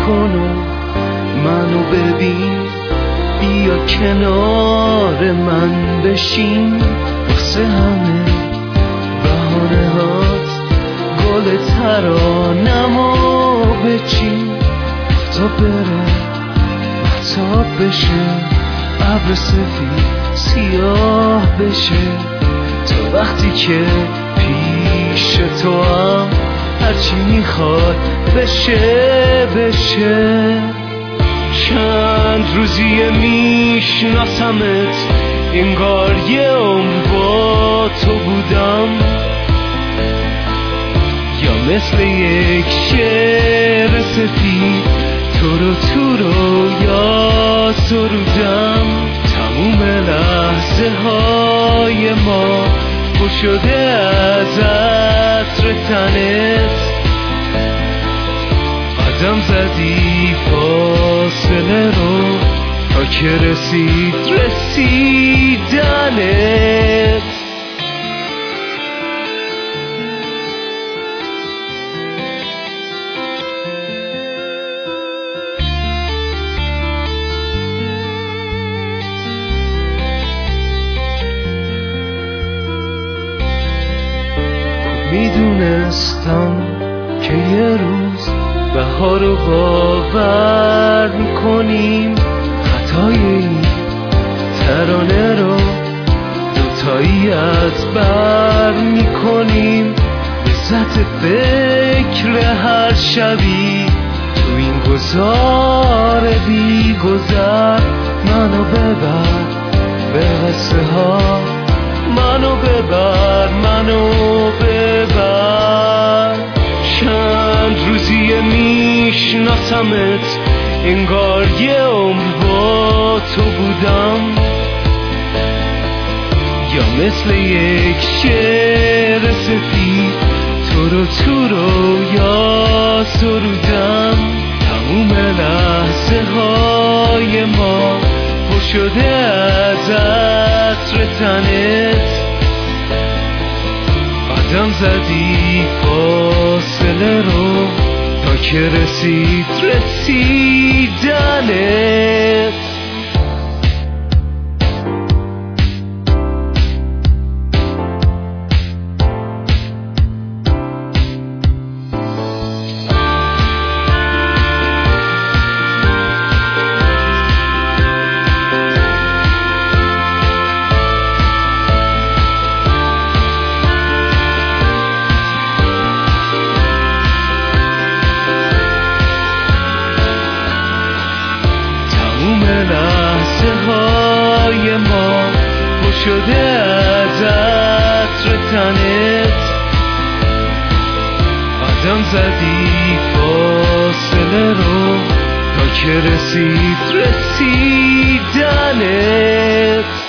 کن و منو ببین، بیا کنار من بشین، واسه همه بهانه هات گل ترانمو بچین. تا بره مهتاب بشه، ابر سفید سیاه بشه، تا وقتی که پیش تو هم هرچی میخواد بشه بشه. چند روزیه میشناسمت، انگار یه عمر با تو بودم، یا مثل یک شعر سفید تو رو یا سرودم. تموم لحظه های ما پر شده از عطر تنت، قدم زدی فاصله رو تا که رسیدنت. میدونستم که یه روز بهار رو باور میکنیم، خطای این ترانه رو دوتایی از بر میکنیم. لذت فکر هر شبی تو این گذار بی گذر، منو ببر به قصه ها، منو ببر چند روزیه میشناسمت، انگار یه عمر با تو بودم، یا مثل یک شعر سفید تو رو یا سرودم. تموم لحظه های ما پر شده از عطر تنت، قدم زدی فاصله رو تا که رسیدنت. لحظه های ما پر شده از عطر تنت، قدم زدی فاصله رو تا که رسیدنت.